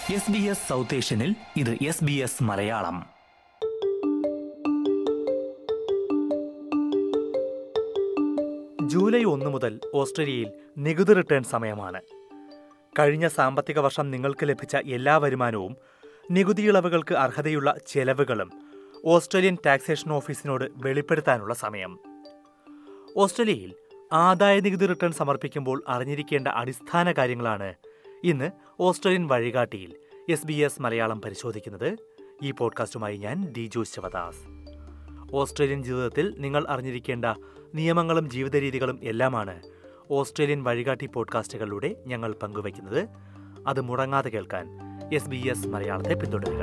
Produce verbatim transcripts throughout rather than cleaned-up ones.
S B S south ഏഷ്യനിൽ ഇത് S B S Malayalam. July ഒന്ന് മുതൽ ഓസ്ട്രേലിയയിൽ നികുതി റിട്ടേൺ സമയമാണ്. കഴിഞ്ഞ സാമ്പത്തിക വർഷം നിങ്ങൾക്ക് ലഭിച്ച എല്ലാ വരുമാനവും നികുതി ഇളവുകൾക്ക് അർഹതയുള്ള ചെലവുകളും ഓസ്ട്രേലിയൻ ടാക്സേഷൻ ഓഫീസിനോട് വെളിപ്പെടുത്താനുള്ള സമയം. ഓസ്ട്രേലിയയിൽ ആദായ നികുതി റിട്ടേൺ സമർപ്പിക്കുമ്പോൾ അറിഞ്ഞിരിക്കേണ്ട അടിസ്ഥാന കാര്യങ്ങളാണ് ഇന്ന് ഓസ്ട്രേലിയൻ വഴികാട്ടിയിൽ എസ് ബി എസ് മലയാളം പരിശോധിക്കുന്നത്. ഈ പോഡ്കാസ്റ്റുമായി ഞാൻ ഡിജോ ശിവദാസ്. ഓസ്ട്രേലിയൻ ജീവിതത്തിൽ നിങ്ങൾ അറിഞ്ഞിരിക്കേണ്ട നിയമങ്ങളും ജീവിത രീതികളും എല്ലാമാണ് ഓസ്ട്രേലിയൻ വഴികാട്ടി പോഡ്കാസ്റ്റുകളിലൂടെ ഞങ്ങൾ പങ്കുവയ്ക്കുന്നത്. അത് മുടങ്ങാതെ കേൾക്കാൻ എസ് ബി എസ് മലയാളത്തെ പിന്തുടരുക.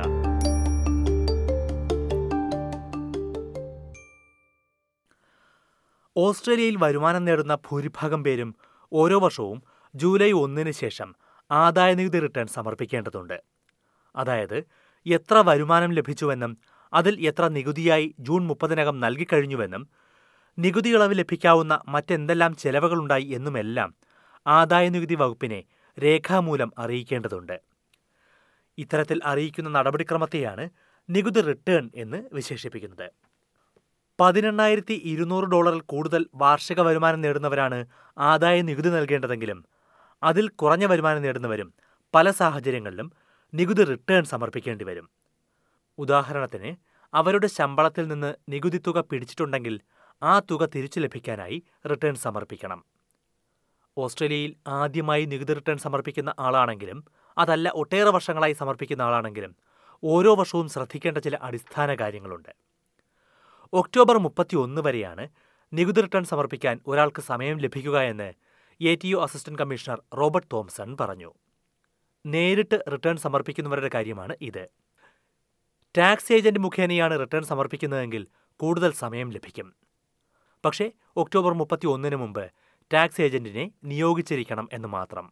ഓസ്ട്രേലിയയിൽ വരുമാനം നേടുന്ന ഭൂരിഭാഗം പേരും ഓരോ വർഷവും ജൂലൈ ഒന്നിന് ശേഷം ആദായ നികുതി റിട്ടേൺ സമർപ്പിക്കേണ്ടതുണ്ട്. അതായത് എത്ര വരുമാനം ലഭിച്ചുവെന്നും അതിൽ എത്ര നികുതിയായി ജൂൺ മുപ്പതിനകം നൽകിക്കഴിഞ്ഞുവെന്നും നികുതി ഇളവ് ലഭിക്കാവുന്ന മറ്റെന്തെല്ലാം ചെലവുകളുണ്ടായി എന്നുമെല്ലാം ആദായ നികുതി വകുപ്പിനെ രേഖാമൂലം അറിയിക്കേണ്ടതുണ്ട്. ഇത്തരത്തിൽ അറിയിക്കുന്ന നടപടിക്രമത്തെയാണ് നികുതി റിട്ടേൺ എന്ന് വിശേഷിപ്പിക്കുന്നത്. പതിനെണ്ണായിരത്തി ഇരുന്നൂറ് ഡോളറിൽ കൂടുതൽ വാർഷിക വരുമാനം നേടുന്നവരാണ് ആദായ നികുതി നൽകേണ്ടതെങ്കിലും അതിൽ കുറഞ്ഞ വരുമാനം നേടുന്നവരും പല സാഹചര്യങ്ങളിലും നികുതി റിട്ടേൺ സമർപ്പിക്കേണ്ടി വരും. ഉദാഹരണത്തിന്, അവരുടെ ശമ്പളത്തിൽ നിന്ന് നികുതി തുക പിടിച്ചിട്ടുണ്ടെങ്കിൽ ആ തുക തിരിച്ചു ലഭിക്കാനായി റിട്ടേൺ സമർപ്പിക്കണം. ഓസ്ട്രേലിയയിൽ ആദ്യമായി നികുതി റിട്ടേൺ സമർപ്പിക്കുന്ന ആളാണെങ്കിലും അതല്ല ഒട്ടേറെ വർഷങ്ങളായി സമർപ്പിക്കുന്ന ആളാണെങ്കിലും ഓരോ വർഷവും ശ്രദ്ധിക്കേണ്ട ചില അടിസ്ഥാന കാര്യങ്ങളുണ്ട്. ഒക്ടോബർ മുപ്പത്തി ഒന്ന് വരെയാണ് നികുതി റിട്ടേൺ സമർപ്പിക്കാൻ ഒരാൾക്ക് സമയം ലഭിക്കുക എന്ന് A T O assistant commissioner Robert Thomson പറഞ്ഞു. നേരിട്ട് റിട്ടേൺ സമർപ്പിക്കുന്നവരുടെ കാര്യമാണ് ഇത്. ടാക്സ് ഏജന്റ് മുഖേനയാണ് റിട്ടേൺ സമർപ്പിക്കുന്നതെങ്കിൽ കൂടുതൽ സമയം ലഭിക്കും. പക്ഷേ ഒക്ടോബർ മുപ്പത്തി ഒന്നിന് മുമ്പ് ടാക്സ് ഏജന്റിനെ നിയോഗിച്ചിരിക്കണം എന്ന് മാത്രം.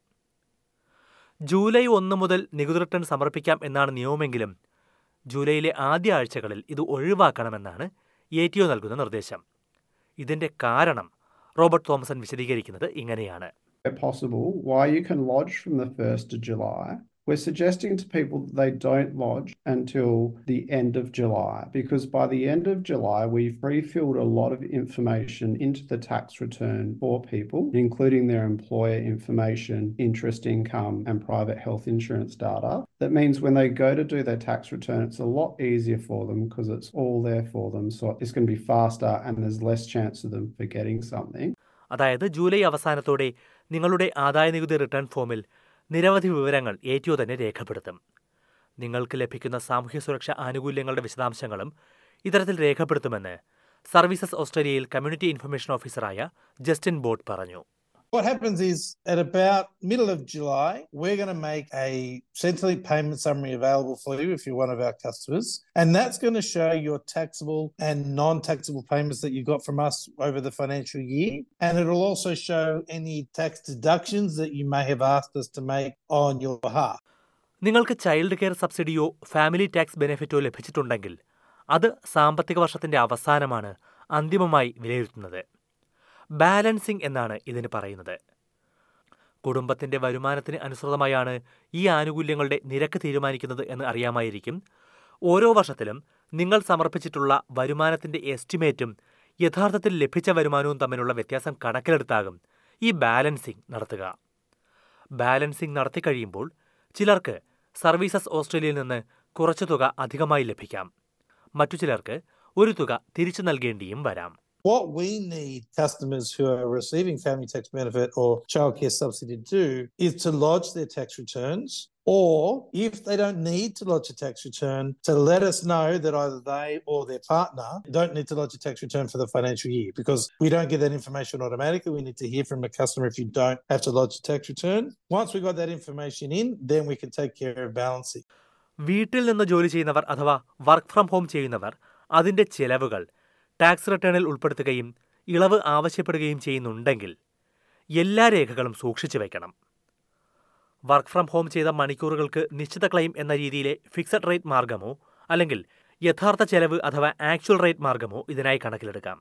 ജൂലൈ ഒന്ന് മുതൽ നികുതി റിട്ടേൺ സമർപ്പിക്കാം എന്നാണ് നിയമമെങ്കിലും ജൂലൈയിലെ ആദ്യ ആഴ്ചകളിൽ ഇത് ഒഴിവാക്കണമെന്നാണ് എ ടി ഒ നൽകുന്ന നിർദ്ദേശം. ഇതിന്റെ കാരണം റോബർട്ട് തോംസൺ വിശദീകരിക്കുന്നത് ഇങ്ങനെയാണ്. Possible why you can lodge from the first of July. We're suggesting to people that they don't lodge until the end of July, because by the end of July we've pre-filled a lot of information into the tax return for people, including their employer information, interest income and private health insurance data. That means when they go to do their tax return, it's a lot easier for them because it's all there for them. So it's going to be faster and there's less chance of them forgetting something. അതായത് July അവസാനത്തോടെ നിങ്ങളുടെ ആദായ നികുതി return ഫോമിൽ നിരവധി വിവരങ്ങൾ A T O തന്നെ രേഖപ്പെടുത്തും. നിങ്ങൾക്ക് ലഭിക്കുന്ന സാമൂഹ്യ സുരക്ഷാ ആനുകൂല്യങ്ങളുടെ വിശദാംശങ്ങളും ഇത്തരത്തിൽ രേഖപ്പെടുത്തുമെന്ന് സർവീസസ് ഓസ്ട്രേലിയയിൽ കമ്മ്യൂണിറ്റി ഇൻഫർമേഷൻ ഓഫീസറായ ജസ്റ്റിൻ ബോട്ട് പറഞ്ഞു. What happens is at about middle of July, we're going to make a Centrelink payment summary available for you if you're one of our customers. And that's going to show your taxable and non-taxable payments that you got from us over the financial year. And it'll also show any tax deductions that you may have asked us to make on your behalf. നിങ്ങൾക്ക് child care സബ്സിഡിയോ family tax ബെനിഫിറ്റോ ലഭിച്ചിട്ടുണ്ടെങ്കിൽ അത് സാമ്പത്തിക വർഷത്തിന്റെ അവസാനമാണ് അന്തിമമായി വിലയിരുത്തുന്നത്. ബാലൻസിംഗ് എന്നാണ് ഇതിന് പറയുന്നത്. കുടുംബത്തിന്റെ വരുമാനത്തിന് അനുസൃതമായാണ് ഈ ആനുകൂല്യങ്ങളുടെ നിരക്ക് തീരുമാനിക്കുന്നത് എന്ന് അറിയാമായിരിക്കും. ഓരോ വർഷത്തിലും നിങ്ങൾ സമർപ്പിച്ചിട്ടുള്ള വരുമാനത്തിന്റെ എസ്റ്റിമേറ്റും യഥാർത്ഥത്തിൽ ലഭിച്ച വരുമാനവും തമ്മിലുള്ള വ്യത്യാസം കണക്കിലെടുത്താകും ഈ ബാലൻസിംഗ് നടത്തുക. ബാലൻസിംഗ് നടത്തിക്കഴിയുമ്പോൾ ചിലർക്ക് സർവീസസ് ഓസ്ട്രേലിയയിൽ നിന്ന് കുറച്ചു തുക അധികമായി ലഭിക്കാം. മറ്റു ചിലർക്ക് ഒരു തുക തിരിച്ചു നൽകേണ്ടിയും വരാം. What we need customers who are receiving family tax benefit or childcare subsidy to do is to lodge their tax returns, or if they don't need to lodge a tax return, to let us know that either they or their partner don't need to lodge a tax return for the financial year, because we don't get that information automatically. We need to hear from a customer if you don't have to lodge a tax return. Once we got that information in, then we can take care of balancing. വീട്ടിൽ നിന്ന് ജോലി ചെയ്യുന്നവർ അഥവാ work from home ചെയ്യുന്നവർ അതിന്റെ ചെലവുകൾ tax റിട്ടേണിൽ ഉൾപ്പെടുത്തുകയും ഇളവ് ആവശ്യപ്പെടുകയും ചെയ്യുന്നുണ്ടെങ്കിൽ എല്ലാ രേഖകളും സൂക്ഷിച്ചു വയ്ക്കണം. വർക്ക് ഫ്രം ഹോം ചെയ്ത മണിക്കൂറുകൾക്ക് നിശ്ചിത ക്ലെയിം എന്ന രീതിയിലെ ഫിക്സഡ് റേറ്റ് മാർഗമോ അല്ലെങ്കിൽ യഥാർത്ഥ ചെലവ് അഥവാ ആക്ച്വൽ റേറ്റ് മാർഗമോ ഇതിനായി കണക്കിലെടുക്കാം.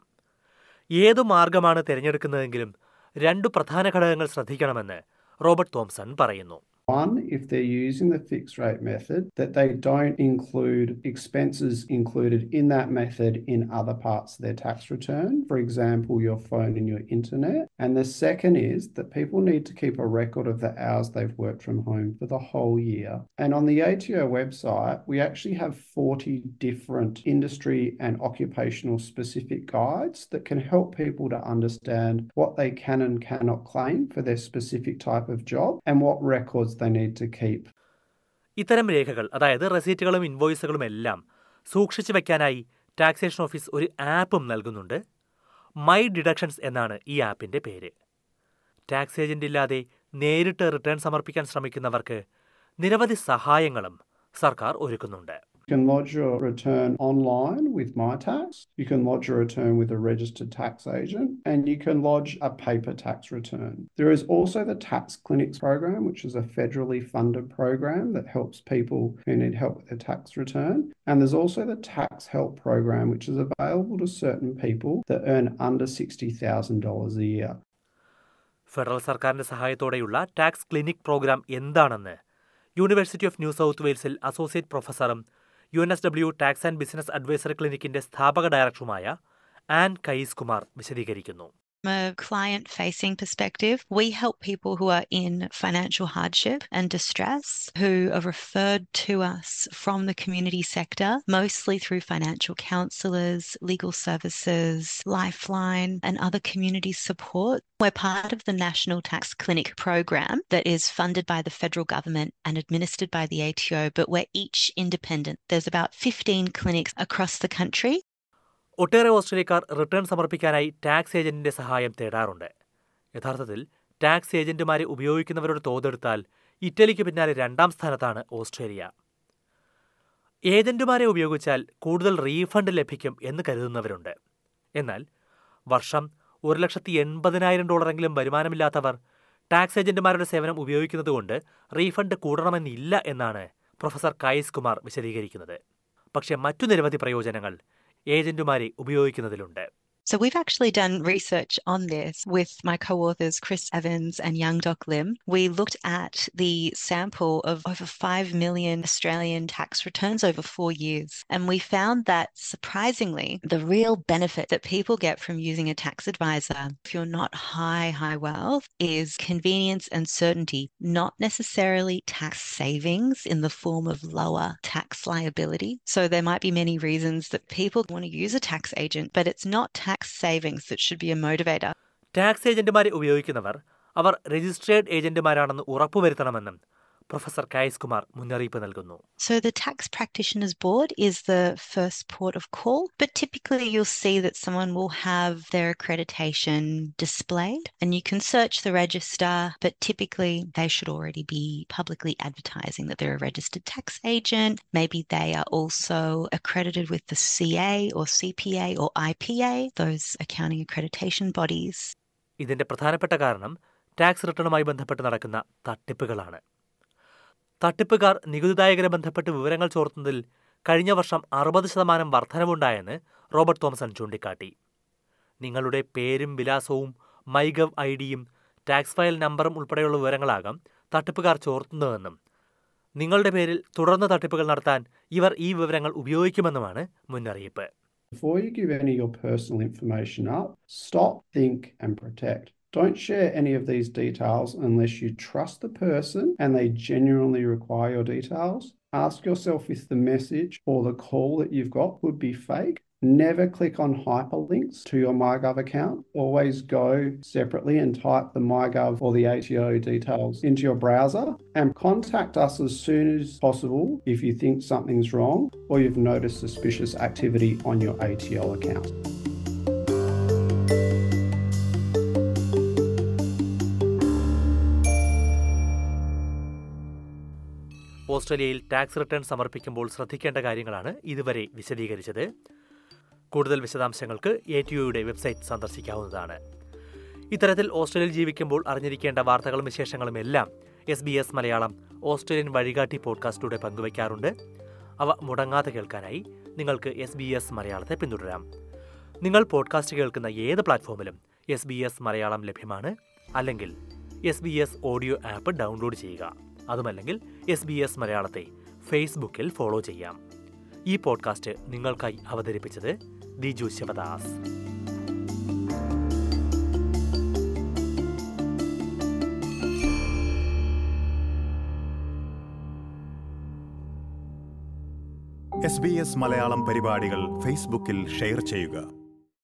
ഏതു മാർഗമാണ് തിരഞ്ഞെടുക്കുന്നതെങ്കിലും രണ്ടു പ്രധാന ഘടകങ്ങൾ ശ്രദ്ധിക്കണമെന്ന് റോബർട്ട് തോംസൺ പറയുന്നു. One, if they're using the fixed rate method, that they don't include expenses included in that method in other parts of their tax return, for example, your phone and your internet. And the second is that people need to keep a record of the hours they've worked from home for the whole year. And on the A T O website, we actually have forty different industry and occupational specific guides that can help people to understand what they can and cannot claim for their specific type of job and what records they need to keep. ഇത്തരം രേഖകൾ, അതായത് റെസീറ്റുകളും ഇൻവോയ്സുകളും എല്ലാം സൂക്ഷിച്ചു വെക്കാനായി taxation office ഒരു ആപ്പും നൽകുന്നുണ്ട്. My deductions എന്നാണ് ഈ ആപ്പിന്റെ പേര്. ടാക്സ് ഏജന്റ് ഇല്ലാതെ നേരിട്ട് റിട്ടേൺ സമർപ്പിക്കാൻ ശ്രമിക്കുന്നവർക്ക് നിരവധി സഹായങ്ങളും സർക്കാർ ഒരുക്കുന്നുണ്ട്. You can lodge your return online with MyTax, you can lodge your return with a registered tax agent, and you can lodge a paper tax return. There is also the Tax Clinics program, which is a federally funded program that helps people who need help with their tax return. And there's also the Tax Help program, which is available to certain people that earn under sixty thousand dollars a year. Federal സർക്കാരിന്റെ സഹായത്തോടെയുള്ള tax clinic program എന്താണെന്ന് university of New South വെയിൽസിൽ associate പ്രൊഫസറും U N S W tax and business advisory ക്ലിനിക്കിന്റെ സ്ഥാപക ഡയറക്ടറുമായ an കയീസ് Kumar വിശദീകരിക്കുന്നു. From a client-facing perspective, we help people who are in financial hardship and distress who are referred to us from the community sector, mostly through financial counsellors, legal services, Lifeline and other community support. We're part of the National Tax Clinic program that is funded by the federal government and administered by the A T O, but we're each independent. There's about fifteen clinics across the country. ഒട്ടേറെ ഓസ്ട്രേലിയക്കാർ return സമർപ്പിക്കാനായി tax ഏജന്റിന്റെ സഹായം തേടാറുണ്ട്. യഥാർത്ഥത്തിൽ tax ഏജന്റുമാരെ ഉപയോഗിക്കുന്നവരുടെ തോതെടുത്താൽ ഇറ്റലിക്ക് പിന്നാലെ രണ്ടാം സ്ഥാനത്താണ് Australia. ഏജന്റുമാരെ ഉപയോഗിച്ചാൽ കൂടുതൽ refund ലഭിക്കും എന്ന് കരുതുന്നവരുണ്ട്. എന്നാൽ വർഷം ഒരു ലക്ഷത്തി എൺപതിനായിരം ഡോളറെങ്കിലും വരുമാനമില്ലാത്തവർ ടാക്സ് ഏജന്റുമാരുടെ സേവനം ഉപയോഗിക്കുന്നതുകൊണ്ട് റീഫണ്ട് കൂടണമെന്നില്ല എന്നാണ് പ്രൊഫസർ കയീസ് കുമാർ വിശദീകരിക്കുന്നത്. പക്ഷേ മറ്റു നിരവധി പ്രയോജനങ്ങൾ ഏജന്റുമാരെ ഉപയോഗിക്കുന്നതിലുണ്ട്. So we've actually done research on this with my co-authors Chris Evans and Young Doc Lim. We looked at the sample of over five million Australian tax returns over four years. And we found that, surprisingly, the real benefit that people get from using a tax advisor, if you're not high, high wealth, is convenience and certainty, not necessarily tax savings in the form of lower tax liability. So there might be many reasons that people want to use a tax agent, but it's not tax savings that should be a motivator. Tax ഏജന്റുമാരെ ഉപയോഗിക്കുന്നവർ അവർ registered ഏജന്റുമാരാണെന്ന് ഉറപ്പുവരുത്തണമെന്നും professor കയീസ് Kumar മുന്നറിയിപ്പ് നൽകുന്നു. So the Tax Practitioners Board is the first port of call, but typically you'll see that someone will have their accreditation displayed and you can search the register, but typically they should already be publicly advertising that they're a registered tax agent. Maybe they are also accredited with the C A or C P A or I P A, those accounting accreditation bodies. ഇതിന്റെ പ്രധാനപ്പെട്ട കാരണം tax റിട്ടേണുമായി ബന്ധപ്പെട്ട് നടക്കുന്ന തട്ടിപ്പുകളാണ്. തട്ടിപ്പുകാർ നികുതിദായകരെ ബന്ധപ്പെട്ട് വിവരങ്ങൾ ചോർത്തുന്നതിൽ കഴിഞ്ഞ വർഷം അറുപത് ശതമാനം വർധനവുണ്ടായെന്ന് റോബർട്ട് തോംസൺ ചൂണ്ടിക്കാട്ടി. നിങ്ങളുടെ പേരും വിലാസവും മൈഗവ് ഐ ഡിയും ടാക്സ് ഫയൽ നമ്പറും ഉൾപ്പെടെയുള്ള വിവരങ്ങളാകാം തട്ടിപ്പുകാർ ചോർത്തുന്നതെന്നും നിങ്ങളുടെ പേരിൽ തുടർന്ന് തട്ടിപ്പുകൾ നടത്താൻ ഇവർ ഈ വിവരങ്ങൾ ഉപയോഗിക്കുമെന്നുമാണ് മുന്നറിയിപ്പ്. Before you give any of your personal information up, stop, think and protect. Don't share any of these details unless you trust the person and they genuinely require your details. Ask yourself if the message or the call that you've got could be fake. Never click on hyperlinks to your MyGov account. Always go separately and type the MyGov or the A T O details into your browser and contact us as soon as possible if you think something's wrong or you've noticed suspicious activity on your A T O account. ഓസ്ട്രേലിയയിൽ tax return സമർപ്പിക്കുമ്പോൾ ശ്രദ്ധിക്കേണ്ട കാര്യങ്ങളാണ് ഇതുവരെ വിശദീകരിച്ചത്. കൂടുതൽ വിശദാംശങ്ങൾക്ക് A T ഒയുടെ website സന്ദർശിക്കാവുന്നതാണ്. ഇത്തരത്തിൽ ഓസ്ട്രേലിയയിൽ ജീവിക്കുമ്പോൾ അറിഞ്ഞിരിക്കേണ്ട വാർത്തകളും വിശേഷങ്ങളും എല്ലാം S B S Malayalam Australian വഴികാട്ടി പോഡ്കാസ്റ്റിലൂടെ പങ്കുവയ്ക്കാറുണ്ട്. അവ മുടങ്ങാതെ കേൾക്കാനായി നിങ്ങൾക്ക് എസ് ബി എസ് മലയാളത്തെ പിന്തുടരാം. നിങ്ങൾ പോഡ്കാസ്റ്റ് കേൾക്കുന്ന ഏത് പ്ലാറ്റ്ഫോമിലും എസ് ബി എസ് മലയാളം ലഭ്യമാണ്. അല്ലെങ്കിൽ S B S audio app download ചെയ്യുക. അതുമല്ലെങ്കിൽ എസ് ബി എസ് മലയാളത്തെ ഫേസ്ബുക്കിൽ ഫോളോ ചെയ്യാം. ഈ പോഡ്കാസ്റ്റ് നിങ്ങൾക്കായി അവതരിപ്പിച്ചത് Diju Sivadas. S B S Malayalam പരിപാടികൾ ഫേസ്ബുക്കിൽ ഷെയർ ചെയ്യുക.